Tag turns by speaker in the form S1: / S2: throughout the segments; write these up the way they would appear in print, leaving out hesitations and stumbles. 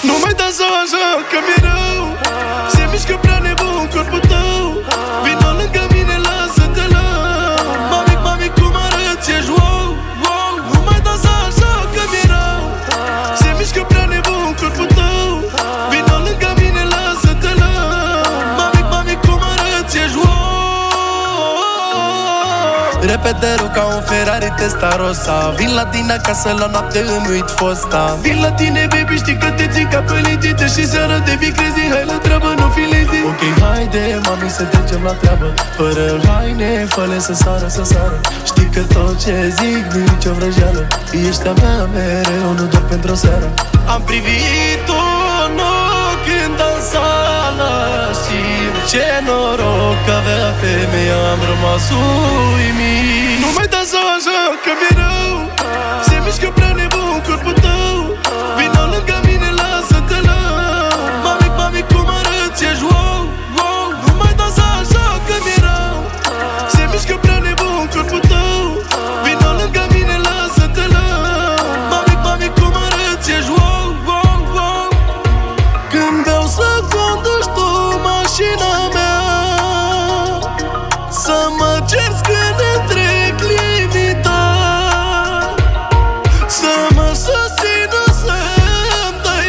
S1: Nu mai dansa așa că mi-e rău. Se mișcă prea nebun corpul tău. Vino lângă mine, lasă-te la. Mami, mami, cum arăți, ești wow, wow. Nu mai dansa așa că mi-e rău. Se mișcă prea nebun corpul tău. Vino lângă mine, lasă-te la. Mami, mami, cum arăți, ești wow. Repederul ca un Ferrari Testarossa. Vin la tine acasă la noapte, îmi uit fosta. Vin la tine, baby, știi că te țin ca pe liniște. Și seara de fi crazy, hai la treabă, nu fi lazy. Ok, haide, mami, să trecem la treabă. Fără haine, fă-le să sară, să sară. Știi că tot ce zic nu-i nicio vrăjeală. Ești a mea mereu, nu doar pentru o seară. Am privit-o în ochi când dansala. Și ce noroc că avea femeia, am rămas uimit. Nu mai dansa așa că mi-e rău. Se mișcă prea nebun corpul tău. Vino lângă mine, lasă-te la. Mami, mami, cum arăți, ești wow, wow. Nu mai dansa așa că mi-e rău. Se mișcă prea nebun corpul tău. Vino lângă mine, lasă-te la. Mami, mami, cum arăți, ești wow, wow, wow. Când vreau să conduci tu mașina mea, să mă cerți când întrec limita, să mă susțină, să-mi dai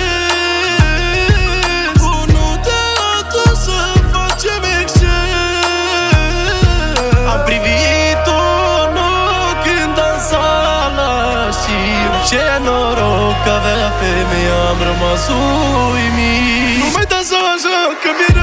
S1: stres. Unul de altul să facem exces. Am privit-o în ochi când dansala. Și ce noroc că avea femeia, am rămas uimit. Nu mai dansa așa că mi-e